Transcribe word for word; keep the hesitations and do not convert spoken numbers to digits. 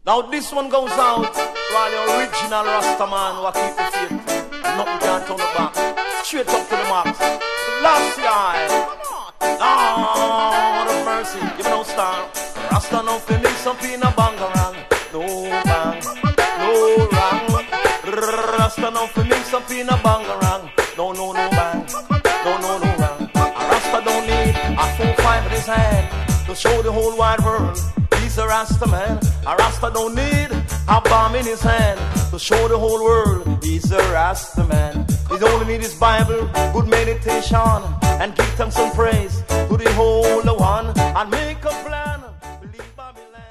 Now this one goes out to all the original Rasta man who keep the faith. Nothing can turn it back. Straight up to the max. Last year. Lord of mercy. Give me no star. Rasta no fi mix up in a bangarang. No bang. No wrong. Rasta no fi mix up in a bangarang. No, no, no bang. No, no, no wrong. A Rasta don't need a full five in his hand to show the whole wide world he's a Rasta man. A Rasta don't need a bomb in his hand to show the whole world he's a Rasta man. He only need his Bible, good meditation, and give thanks and praise to the Holy One, and make